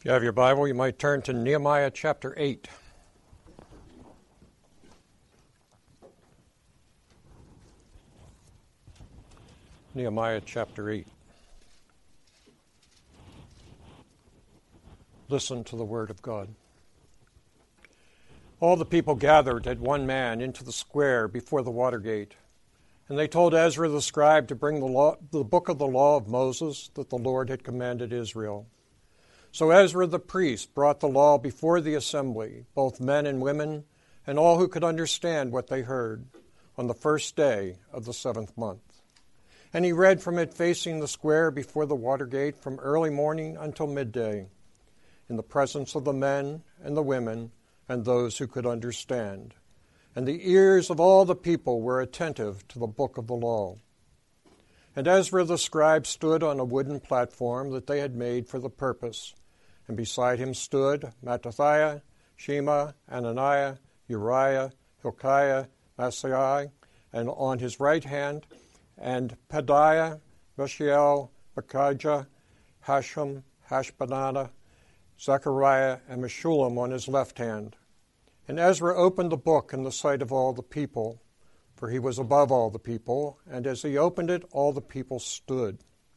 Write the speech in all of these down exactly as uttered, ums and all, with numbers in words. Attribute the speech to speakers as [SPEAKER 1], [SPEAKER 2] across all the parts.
[SPEAKER 1] If you have your Bible, you might turn to Nehemiah chapter eight. Nehemiah chapter eight. Listen to the word of God. All the people gathered at one man into the square before the water gate, and they told Ezra the scribe to bring the, law, the book of the law of Moses that the Lord had commanded Israel. So Ezra the priest brought the law before the assembly, both men and women, and all who could understand what they heard, on the first day of the seventh month. And he read from it facing the square before the water gate from early morning until midday, in the presence of the men and the women and those who could understand. And the ears of all the people were attentive to the book of the law. And Ezra the scribe stood on a wooden platform that they had made for the purpose, and beside him stood Mattithiah, Shema, Ananiah, Uriah, Hilkiah, Maaseiah, and on his right hand, and Pedaiah, Mishael, Micaiah, Hashem, Hashbaddanah, Zechariah, and Meshullam on his left hand. And Ezra opened the book in the sight of all the people, for he was above all the people, and as he opened it, all the people stood.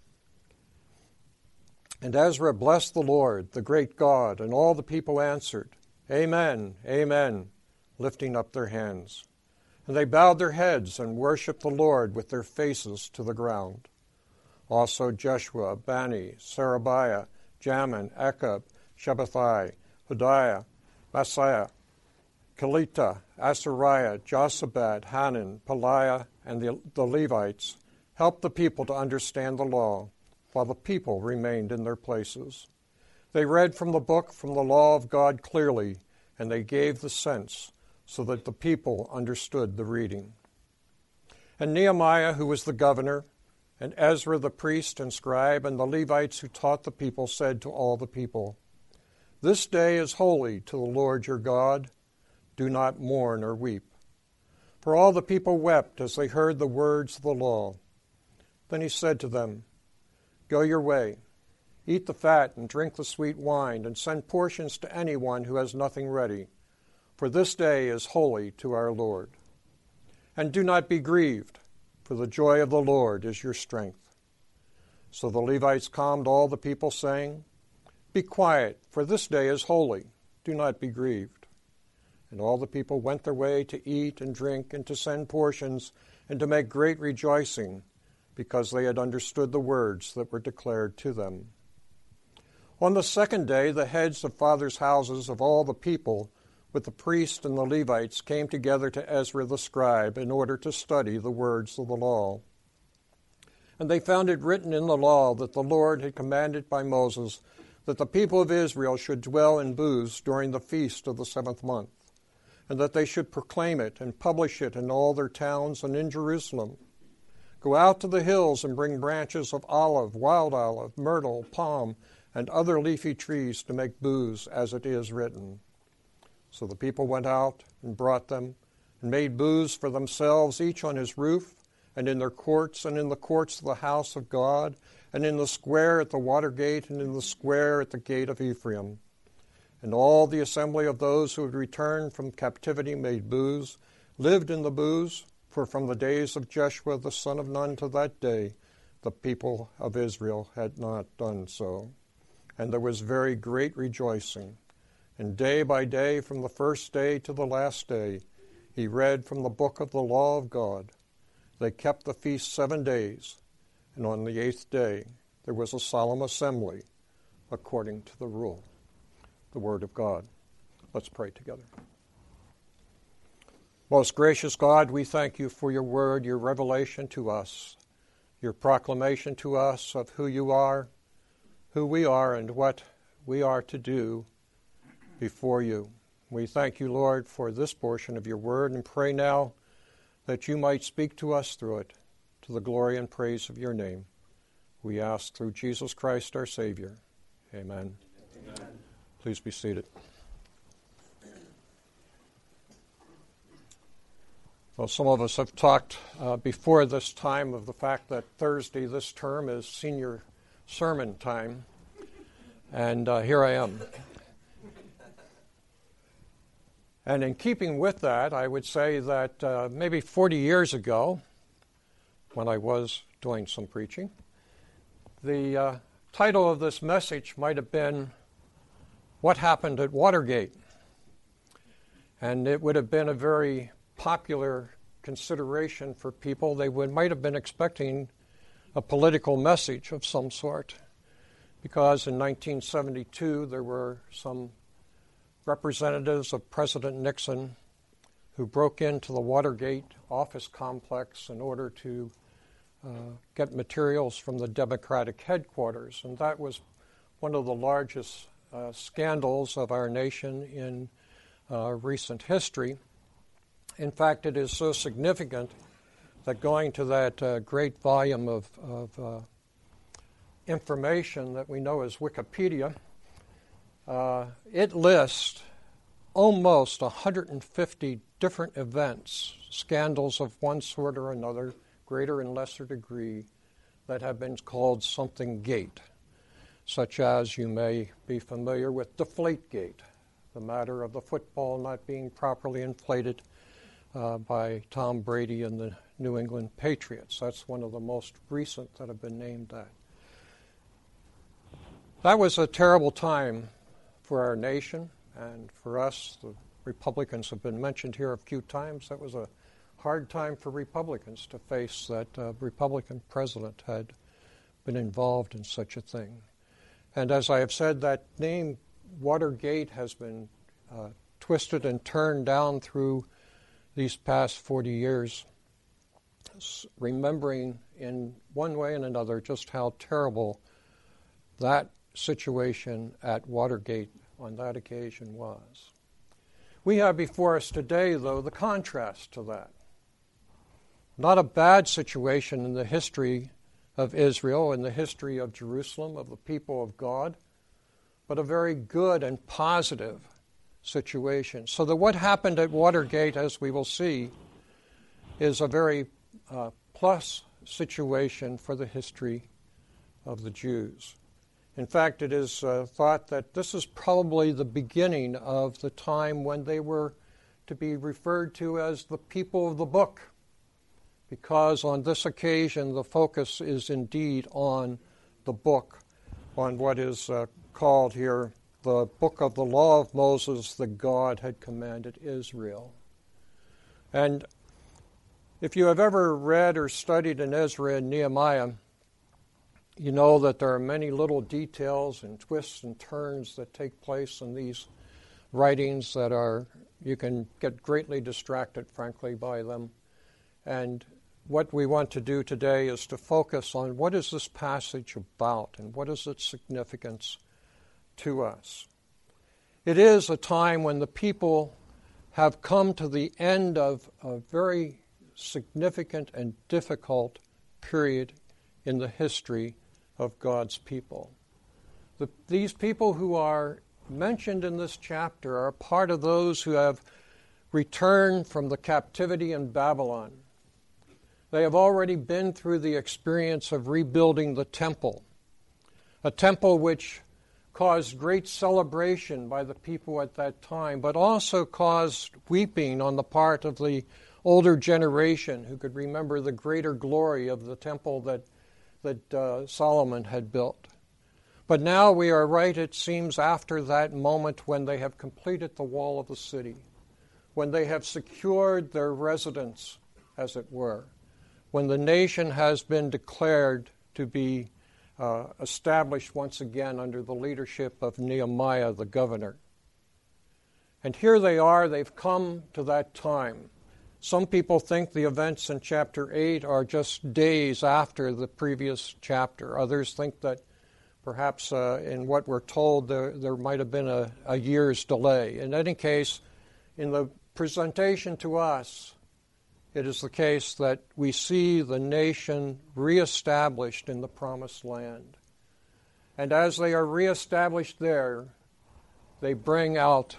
[SPEAKER 1] And Ezra blessed the Lord, the great God, and all the people answered, Amen, Amen, lifting up their hands. And they bowed their heads and worshipped the Lord with their faces to the ground. Also Jeshua, Bani, Sherebiah, Jamin, Ekab, Shabbathai, Hodiah, Maaseiah, Kelita, Azariah, Josabad, Hanan, Peliah, and the, the Levites helped the people to understand the law, while the people remained in their places. They read from the book from the law of God clearly, and they gave the sense, so that the people understood the reading. And Nehemiah, who was the governor, and Ezra the priest and scribe, and the Levites who taught the people, said to all the people, This day is holy to the Lord your God. Do not mourn or weep. For all the people wept as they heard the words of the law. Then he said to them, Go your way, eat the fat and drink the sweet wine, and send portions to anyone who has nothing ready, for this day is holy to our Lord. And do not be grieved, for the joy of the Lord is your strength. So the Levites calmed all the people, saying, Be quiet, for this day is holy. Do not be grieved. And all the people went their way to eat and drink and to send portions and to make great rejoicing, because they had understood the words that were declared to them. On the second day, the heads of fathers' houses of all the people, with the priests and the Levites, came together to Ezra the scribe in order to study the words of the law. And they found it written in the law that the Lord had commanded by Moses that the people of Israel should dwell in booths during the feast of the seventh month, and that they should proclaim it and publish it in all their towns and in Jerusalem. Go out to the hills and bring branches of olive, wild olive, myrtle, palm, and other leafy trees to make booths, as it is written. So the people went out and brought them, and made booths for themselves, each on his roof, and in their courts, and in the courts of the house of God, and in the square at the water gate, and in the square at the gate of Ephraim. And all the assembly of those who had returned from captivity made booths, lived in the booths, for from the days of Jeshua the son of Nun to that day, the people of Israel had not done so. And there was very great rejoicing. And day by day, from the first day to the last day, he read from the book of the law of God. They kept the feast seven days, and on the eighth day there was a solemn assembly, according to the rule. The word of God. Let's pray together. Most gracious God, we thank you for your word, your revelation to us, your proclamation to us of who you are, who we are, and what we are to do before you. We thank you, Lord, for this portion of your word, and pray now that you might speak to us through it, to the glory and praise of your name. We ask through Jesus Christ, our Savior. Amen. Amen. Please be seated. Well, some of us have talked uh, before this time of the fact that Thursday this term is senior sermon time. And uh, here I am. And in keeping with that, I would say that uh, maybe forty years ago, when I was doing some preaching, the uh, title of this message might have been, "What Happened at Watergate?" And it would have been a very popular consideration for people. They would might have been expecting a political message of some sort, because in nineteen seventy-two there were some representatives of President Nixon who broke into the Watergate office complex in order to uh, get materials from the Democratic headquarters. And that was one of the largest uh, scandals of our nation in uh, recent history. In fact, it is so significant that going to that uh, great volume of, of uh, information that we know as Wikipedia, Uh, it lists almost one hundred fifty different events, scandals of one sort or another, greater and lesser degree, that have been called something Gate, such as you may be familiar with Deflategate, the matter of the football not being properly inflated uh, by Tom Brady and the New England Patriots. That's one of the most recent that have been named that. That was a terrible time for our nation and for us. The Republicans have been mentioned here a few times. That was a hard time for Republicans to face, that a Republican president had been involved in such a thing. And as I have said, that name Watergate has been uh, twisted and turned down through these past forty years, remembering in one way and another just how terrible that situation at Watergate on that occasion was. We have before us today, though, the contrast to that. Not a bad situation in the history of Israel, in the history of Jerusalem, of the people of God, but a very good and positive situation. So that what happened at Watergate, as we will see, is a very uh, plus situation for the history of the Jews. In fact, it is uh, thought that this is probably the beginning of the time when they were to be referred to as the people of the book, because on this occasion the focus is indeed on the book, on what is uh, called here the book of the law of Moses that God had commanded Israel. And if you have ever read or studied in Ezra and Nehemiah, you know that there are many little details and twists and turns that take place in these writings that are, you can get greatly distracted, frankly, by them. And what we want to do today is to focus on what is this passage about and what is its significance to us. It is a time when the people have come to the end of a very significant and difficult period in the history of God's people. The, these people who are mentioned in this chapter are part of those who have returned from the captivity in Babylon. They have already been through the experience of rebuilding the temple, a temple which caused great celebration by the people at that time, but also caused weeping on the part of the older generation who could remember the greater glory of the temple that that uh, Solomon had built. But now we are right, it seems, after that moment when they have completed the wall of the city, when they have secured their residence, as it were, when the nation has been declared to be uh, established once again under the leadership of Nehemiah, the governor. And here they are, they've come to that time. Some people think the events in chapter eight are just days after the previous chapter. Others think that perhaps uh, in what we're told there, there might have been a, a year's delay. In any case, in the presentation to us, it is the case that we see the nation reestablished in the promised land. And as they are reestablished there, they bring out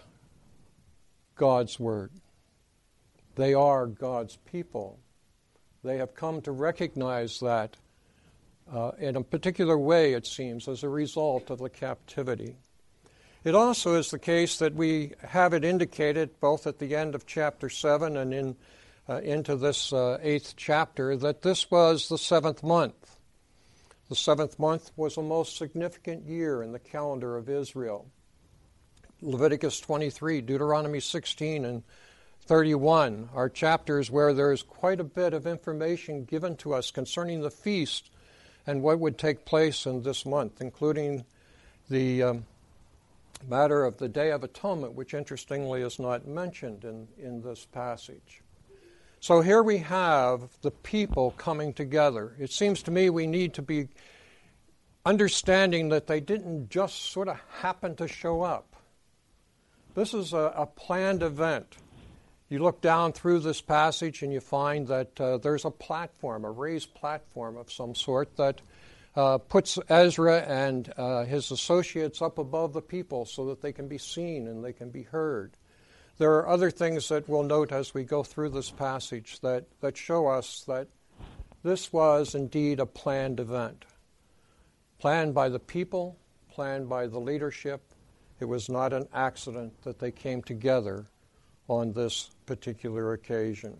[SPEAKER 1] God's word. They are God's people. They have come to recognize that uh, in a particular way, it seems, as a result of the captivity. It also is the case that we have it indicated both at the end of chapter seven and in uh, into this uh, eighth chapter that this was the seventh month. The seventh month was a most significant year in the calendar of Israel. Leviticus twenty-three, Deuteronomy sixteen, and thirty-one are chapters where there is quite a bit of information given to us concerning the feast and what would take place in this month, including the um, matter of the Day of Atonement, which interestingly is not mentioned in, in this passage. So here we have the people coming together. It seems to me we need to be understanding that they didn't just sort of happen to show up. This is a, a planned event. You look down through this passage and you find that uh, there's a platform, a raised platform of some sort that uh, puts Ezra and uh, his associates up above the people so that they can be seen and they can be heard. There are other things that we'll note as we go through this passage that, that show us that this was indeed a planned event. Planned by the people, planned by the leadership. It was not an accident that they came together on this particular occasion.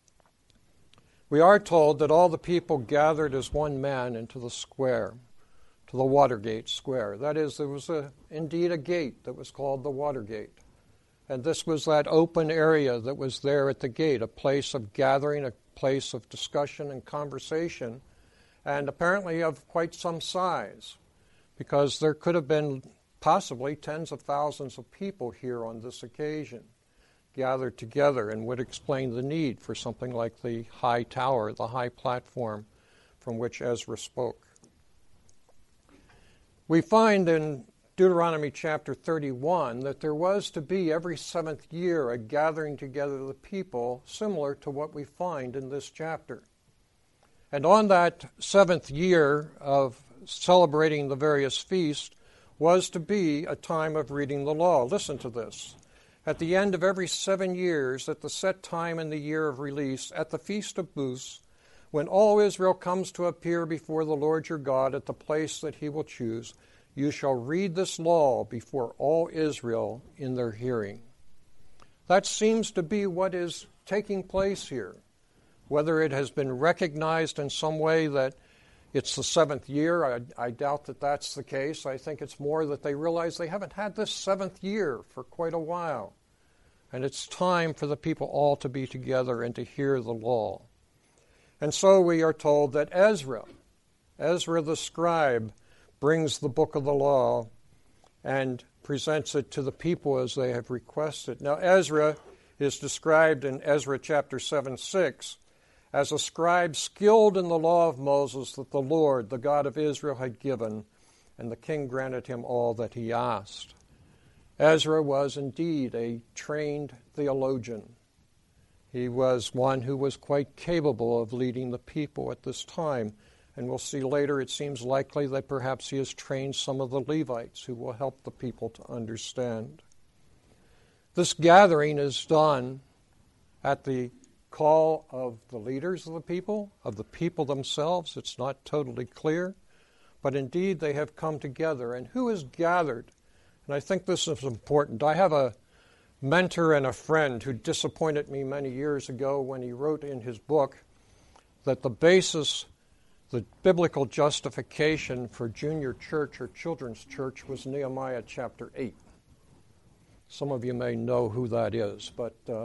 [SPEAKER 1] We are told that all the people gathered as one man into the square, to the Watergate Square. That is, there was a, indeed a gate that was called the Watergate. And this was that open area that was there at the gate, a place of gathering, a place of discussion and conversation, and apparently of quite some size, because there could have been possibly tens of thousands of people here on this occasion, gathered together, and would explain the need for something like the high tower, the high platform from which Ezra spoke. We find in Deuteronomy chapter thirty-one that there was to be every seventh year a gathering together of the people similar to what we find in this chapter. And on that seventh year of celebrating the various feasts was to be a time of reading the law. Listen to this. At the end of every seven years, at the set time in the year of release, at the Feast of Booths, when all Israel comes to appear before the Lord your God at the place that he will choose, you shall read this law before all Israel in their hearing. That seems to be what is taking place here. Whether it has been recognized in some way that it's the seventh year, I, I doubt that that's the case. I think it's more that they realize they haven't had this seventh year for quite a while. And it's time for the people all to be together and to hear the law. And so we are told that Ezra, Ezra the scribe, brings the book of the law and presents it to the people as they have requested. Now Ezra is described in Ezra chapter seven, six as a scribe skilled in the law of Moses that the Lord, the God of Israel, had given, and the king granted him all that he asked. Ezra was indeed a trained theologian. He was one who was quite capable of leading the people at this time. And we'll see later, it seems likely that perhaps he has trained some of the Levites who will help the people to understand. This gathering is done at the call of the leaders of the people, of the people themselves. It's not totally clear, but indeed they have come together. And who is gathered? And I think this is important. I have a mentor and a friend who disappointed me many years ago when he wrote in his book that the basis, the biblical justification for junior church or children's church was Nehemiah chapter eight. Some of you may know who that is, but uh,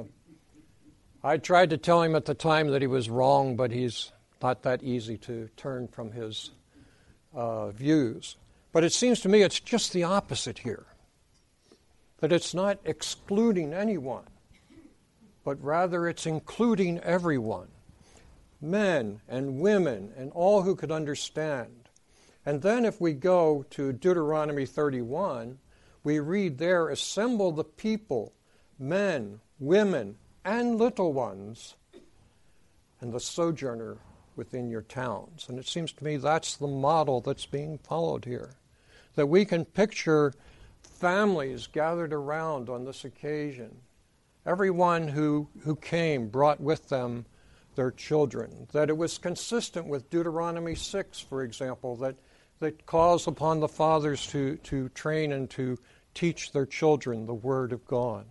[SPEAKER 1] I tried to tell him at the time that he was wrong, but he's not that easy to turn from his uh, views. But it seems to me it's just the opposite here, that it's not excluding anyone, but rather it's including everyone. Men and women and all who could understand. And then if we go to Deuteronomy thirty-one, we read there, assemble the people, men, women, and little ones, and the sojourner within your towns. And it seems to me that's the model that's being followed here, that we can picture families gathered around on this occasion. Everyone who, who came brought with them their children, that it was consistent with Deuteronomy six, for example, that, that calls upon the fathers to, to train and to teach their children the Word of God.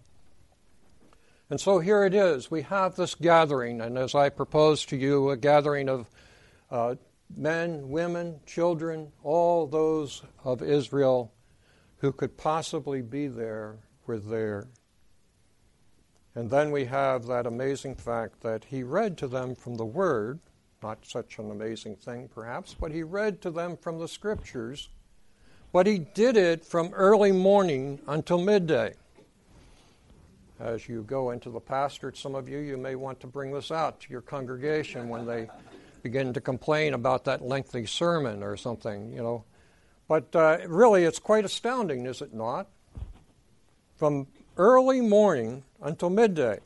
[SPEAKER 1] And so here it is. We have this gathering, and as I proposed to you, a gathering of uh, men, women, children, all those of Israel who could possibly be there were there. And then we have that amazing fact that he read to them from the Word, not such an amazing thing perhaps, but he read to them from the Scriptures, but he did it from early morning until midday. As you go into the pastorate, some of you, you may want to bring this out to your congregation when they begin to complain about that lengthy sermon or something, you know. But uh, really, it's quite astounding, is it not? From early morning until midday.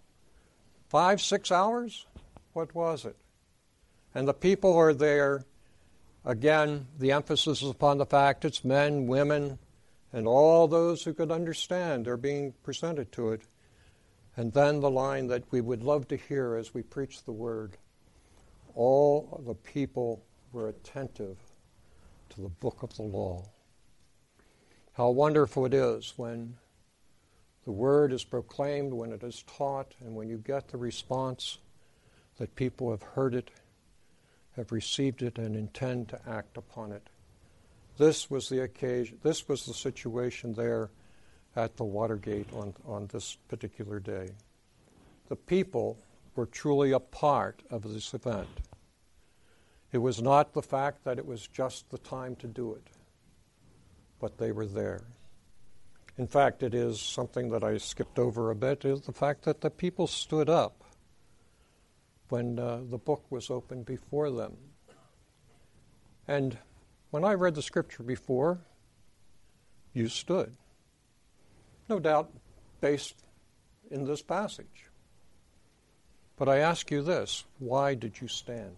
[SPEAKER 1] Five, six hours? What was it? And the people are there. Again, the emphasis is upon the fact it's men, women, and all those who could understand are being presented to it. And then the line that we would love to hear as we preach the Word. All the people were attentive to the book of the law. How wonderful it is when the Word is proclaimed, when it is taught, and when you get the response that people have heard it, have received it, and intend to act upon it. This was the occasion, this was the situation there at the Watergate on, on this particular day. The people were truly a part of this event. It was not the fact that it was just the time to do it, but they were there. In fact, it is something that I skipped over a bit, is the fact that the people stood up when uh, the book was opened before them. And when I read the Scripture before, you stood. No doubt based in this passage. But I ask you this, why did you stand?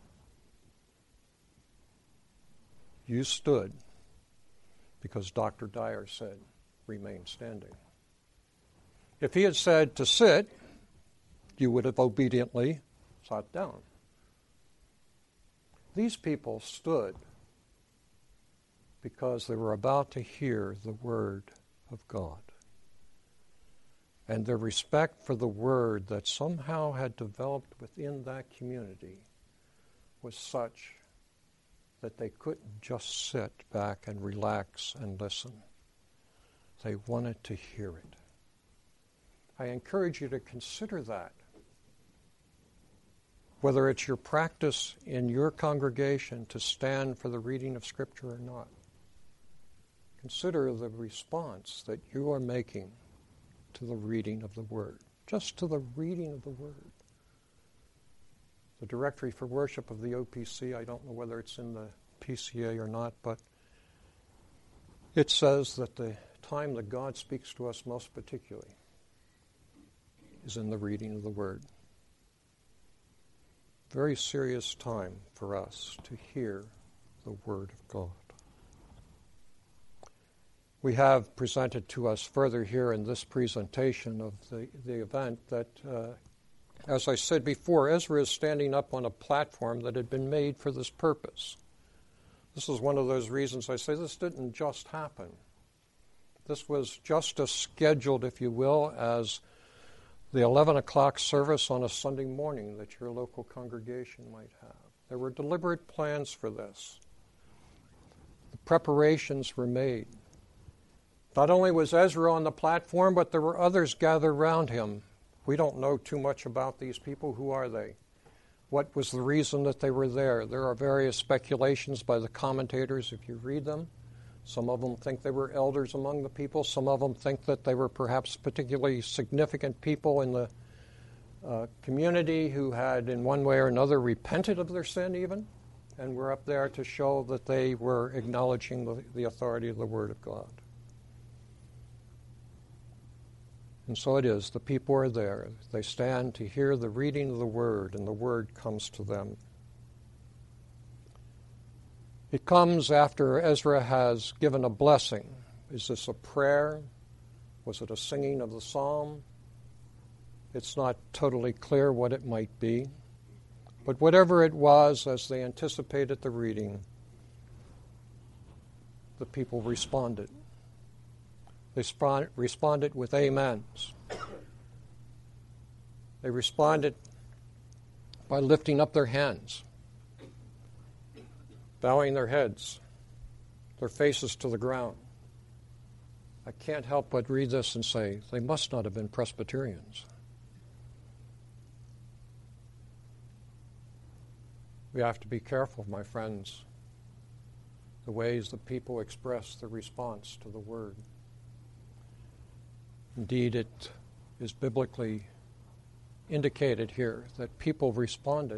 [SPEAKER 1] You stood because Doctor Dyer said, remain standing. If he had said to sit, you would have obediently sat down. These people stood because they were about to hear the Word of God. And their respect for the Word that somehow had developed within that community was such that they couldn't just sit back and relax and listen. They wanted to hear it. I encourage you to consider that. Whether it's your practice in your congregation to stand for the reading of Scripture or not, consider the response that you are making to the reading of the Word, just to the reading of the Word. The Directory for Worship of the O P C, I don't know whether it's in the P C A or not, but it says that the time that God speaks to us most particularly is in the reading of the Word. Very serious time for us to hear the Word of God. We have presented to us further here in this presentation of the, the event that, uh, as I said before, Ezra is standing up on a platform that had been made for this purpose. This is one of those reasons I say this didn't just happen. This was just as scheduled, if you will, as the eleven o'clock service on a Sunday morning that your local congregation might have. There were deliberate plans for this. The preparations were made. Not only was Ezra on the platform, but there were others gathered around him. We don't know too much about these people. Who are they? What was the reason that they were there? There are various speculations by the commentators if you read them. Some of them think they were elders among the people. Some of them think that they were perhaps particularly significant people in the uh, community who had in one way or another repented of their sin even, and were up there to show that they were acknowledging the, the authority of the Word of God. And so it is. The people are there. They stand to hear the reading of the Word, and the Word comes to them. It comes after Ezra has given a blessing. Is this a prayer? Was it a singing of the psalm? It's not totally clear what it might be. But whatever it was, as they anticipated the reading, the people responded. They sp- responded with amens. They responded by lifting up their hands, bowing their heads, their faces to the ground. I can't help but read this and say, they must not have been Presbyterians. We have to be careful, my friends, the ways that people express their response to the Word. Indeed, it is biblically indicated here that people responded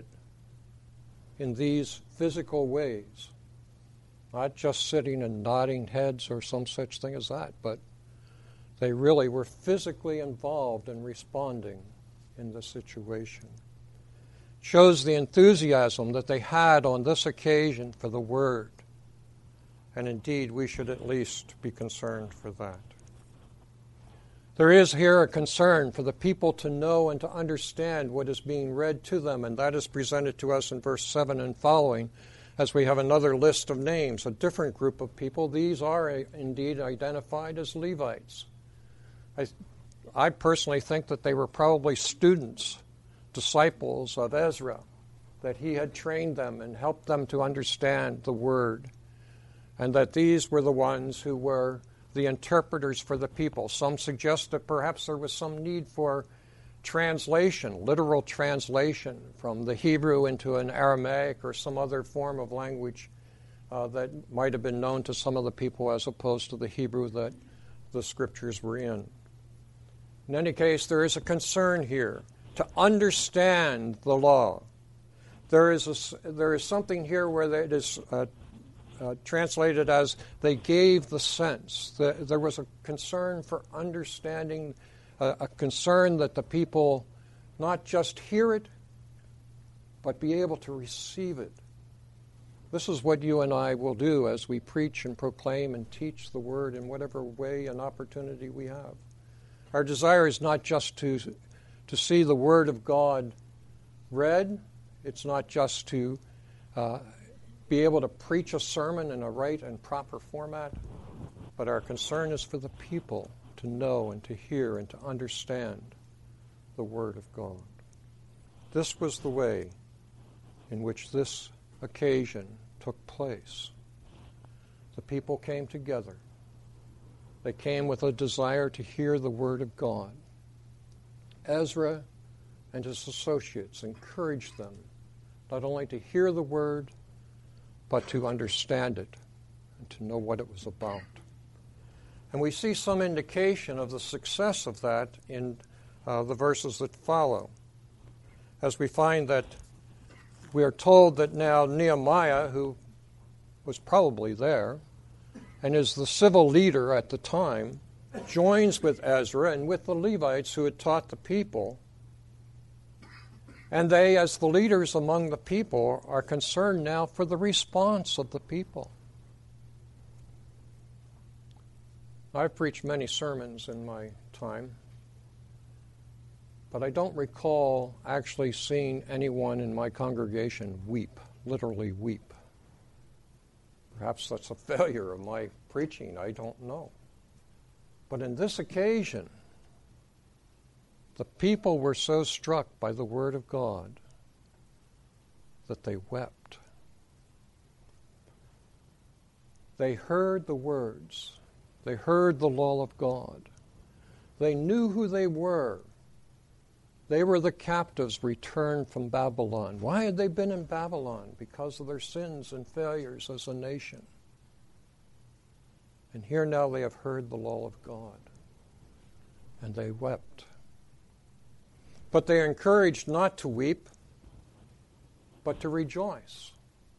[SPEAKER 1] in these physical ways, not just sitting and nodding heads or some such thing as that, but they really were physically involved in responding in the situation. Shows the enthusiasm that they had on this occasion for the Word. And indeed, we should at least be concerned for that. There is here a concern for the people to know and to understand what is being read to them, and that is presented to us in verse seven and following, as we have another list of names, a different group of people. These are indeed identified as Levites. I, I personally think that they were probably students, disciples of Ezra, that he had trained them and helped them to understand the Word, and that these were the ones who were the interpreters for the people. Some suggest that perhaps there was some need for translation, literal translation from the Hebrew into an Aramaic or some other form of language uh, that might have been known to some of the people as opposed to the Hebrew that the Scriptures were in. In any case, there is a concern here to understand the law. There is a, there is something here where it is uh, uh, translated as they gave the sense. The, there was a concern for understanding, uh, a concern that the people not just hear it, but be able to receive it. This is what you and I will do as we preach and proclaim and teach the Word in whatever way and opportunity we have. Our desire is not just to to see the Word of God read. It's not just to uh, be able to preach a sermon in a right and proper format, but our concern is for the people to know and to hear and to understand the Word of God. This was the way in which this occasion took place. The people came together. They came with a desire to hear the Word of God. Ezra and his associates encouraged them not only to hear the Word, but to understand it and to know what it was about. And we see some indication of the success of that in uh, the verses that follow, as we find that we are told that now Nehemiah, who was probably there and is the civil leader at the time, joins with Ezra and with the Levites who had taught the people. And they, as the leaders among the people, are concerned now for the response of the people. I've preached many sermons in my time, but I don't recall actually seeing anyone in my congregation weep, literally weep. Perhaps that's a failure of my preaching, I don't know. But in this occasion, the people were so struck by the Word of God that they wept. They heard the words. They heard the law of God. They knew who they were. They were the captives returned from Babylon. Why had they been in Babylon? Because of their sins and failures as a nation. And here now they have heard the law of God, and they wept. But they are encouraged not to weep, but to rejoice.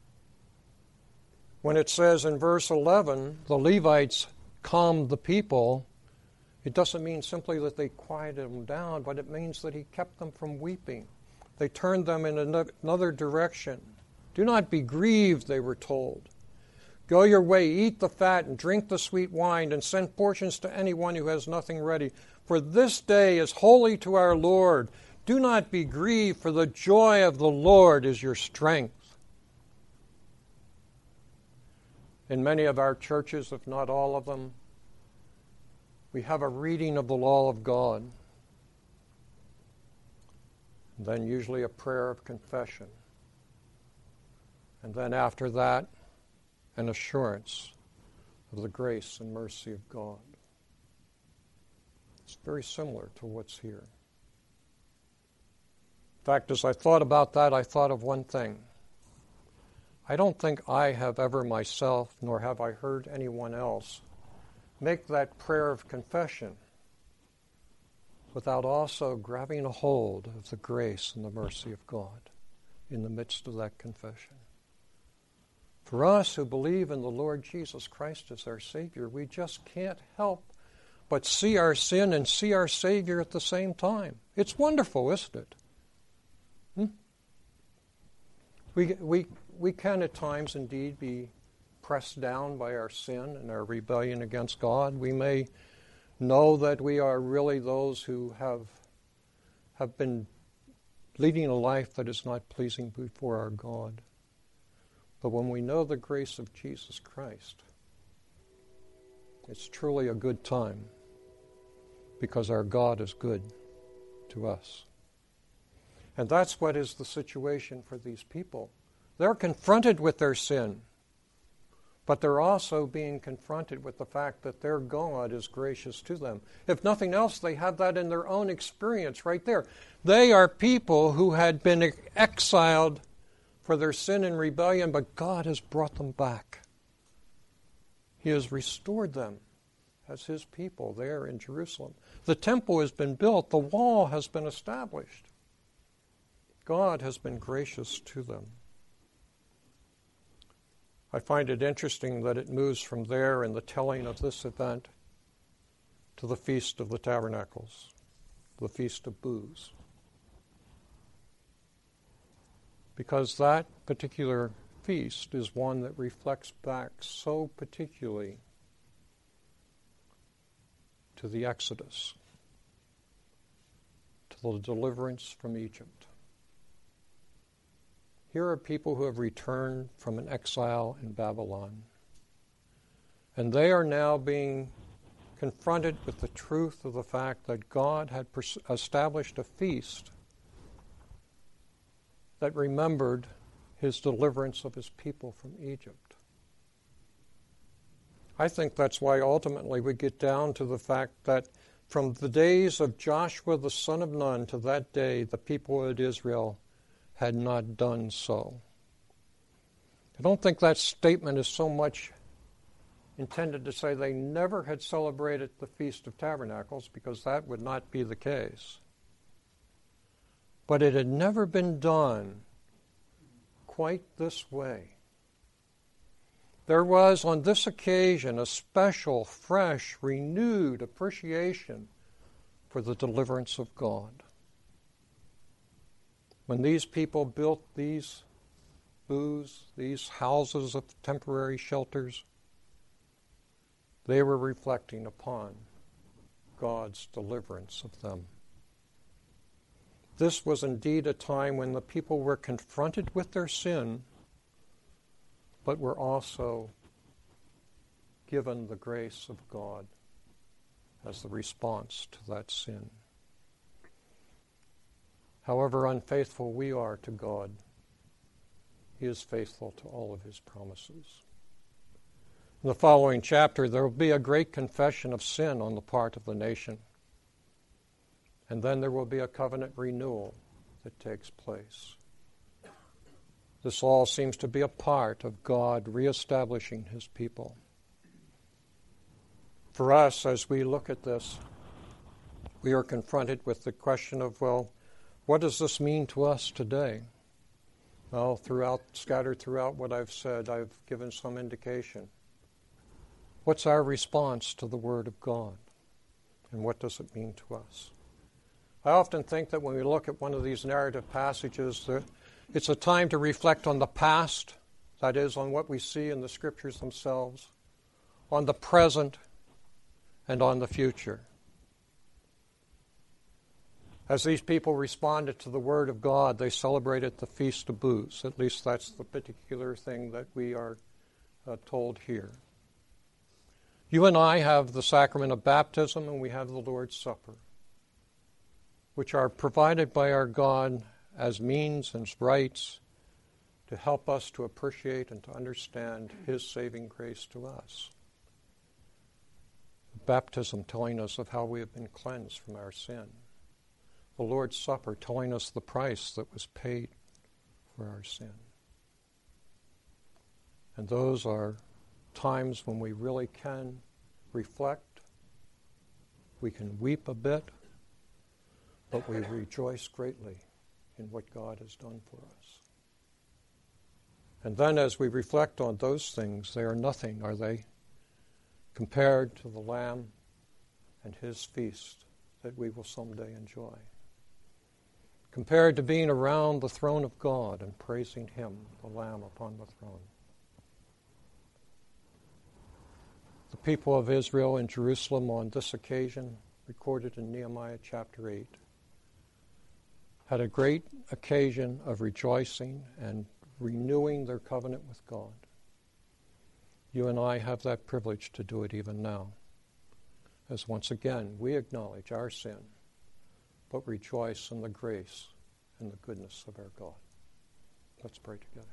[SPEAKER 1] When it says in verse eleven, the Levites calmed the people, it doesn't mean simply that they quieted them down, but it means that he kept them from weeping. They turned them in another direction. Do not be grieved, they were told. Go your way, eat the fat, and drink the sweet wine, and send portions to anyone who has nothing ready. For this day is holy to our Lord. Do not be grieved, for the joy of the Lord is your strength. In many of our churches, if not all of them, we have a reading of the law of God, and then usually a prayer of confession, and then after that, an assurance of the grace and mercy of God. It's very similar to what's here. In fact, as I thought about that, I thought of one thing. I don't think I have ever myself, nor have I heard anyone else, make that prayer of confession without also grabbing a hold of the grace and the mercy of God in the midst of that confession. For us who believe in the Lord Jesus Christ as our Savior, we just can't help but see our sin and see our Savior at the same time. It's wonderful, isn't it? Hmm? We, we, we can at times indeed be pressed down by our sin and our rebellion against God. We may know that we are really those who have, have been leading a life that is not pleasing before our God. But when we know the grace of Jesus Christ, it's truly a good time because our God is good to us. And that's what is the situation for these people. They're confronted with their sin, but they're also being confronted with the fact that their God is gracious to them. If nothing else, they have that in their own experience right there. They are people who had been exiled for their sin and rebellion, but God has brought them back. He has restored them as His people there in Jerusalem. The temple has been built. The wall has been established. God has been gracious to them. I find it interesting that it moves from there in the telling of this event to the Feast of the Tabernacles, the Feast of Booths. Because that particular feast is one that reflects back so particularly to the Exodus, to the deliverance from Egypt. Here are people who have returned from an exile in Babylon, and they are now being confronted with the truth of the fact that God had pers- established a feast that remembered His deliverance of His people from Egypt. I think that's why ultimately we get down to the fact that from the days of Joshua the son of Nun to that day, the people of Israel had not done so. I don't think that statement is so much intended to say they never had celebrated the Feast of Tabernacles, because that would not be the case. But it had never been done quite this way. There was on this occasion a special, fresh, renewed appreciation for the deliverance of God. When these people built these booths, these houses of temporary shelters, they were reflecting upon God's deliverance of them. This was indeed a time when the people were confronted with their sin, but were also given the grace of God as the response to that sin. However unfaithful we are to God, He is faithful to all of His promises. In the following chapter, there will be a great confession of sin on the part of the nation. And then there will be a covenant renewal that takes place. This all seems to be a part of God reestablishing His people. For us, as we look at this, we are confronted with the question of, well, what does this mean to us today? Well, throughout, scattered throughout what I've said, I've given some indication. What's our response to the Word of God? And what does it mean to us? I often think that when we look at one of these narrative passages, that it's a time to reflect on the past, that is, on what we see in the Scriptures themselves, on the present, and on the future. As these people responded to the Word of God, they celebrated the Feast of Booths. At least that's the particular thing that we are uh, told here. You and I have the sacrament of baptism, and we have the Lord's Supper, which are provided by our God as means and rites to help us to appreciate and to understand His saving grace to us. Baptism telling us of how we have been cleansed from our sin. The Lord's Supper telling us the price that was paid for our sin. And those are times when we really can reflect, we can weep a bit, but we rejoice greatly in what God has done for us. And then as we reflect on those things, they are nothing, are they, compared to the Lamb and His feast that we will someday enjoy. Compared to being around the throne of God and praising Him, the Lamb upon the throne. The people of Israel in Jerusalem on this occasion, recorded in Nehemiah chapter eight, had a great occasion of rejoicing and renewing their covenant with God. You and I have that privilege to do it even now, as once again we acknowledge our sin, but rejoice in the grace and the goodness of our God. Let's pray together.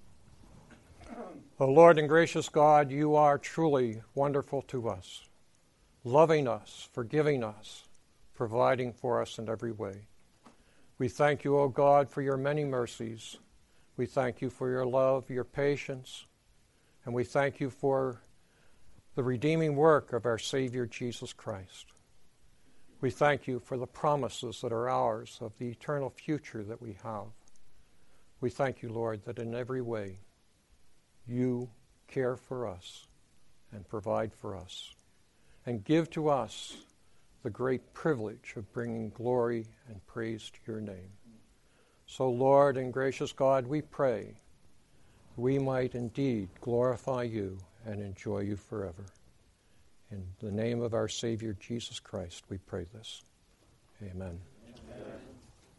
[SPEAKER 1] O Lord and gracious God, you are truly wonderful to us, loving us, forgiving us, providing for us in every way. We thank you, O God, for your many mercies. We thank you for your love, your patience, and we thank you for the redeeming work of our Savior Jesus Christ. We thank you for the promises that are ours of the eternal future that we have. We thank you, Lord, that in every way you care for us and provide for us and give to us the great privilege of bringing glory and praise to your name. So, Lord and gracious God, we pray we might indeed glorify you and enjoy you forever. In the name of our Savior Jesus Christ, we pray this. Amen. Amen.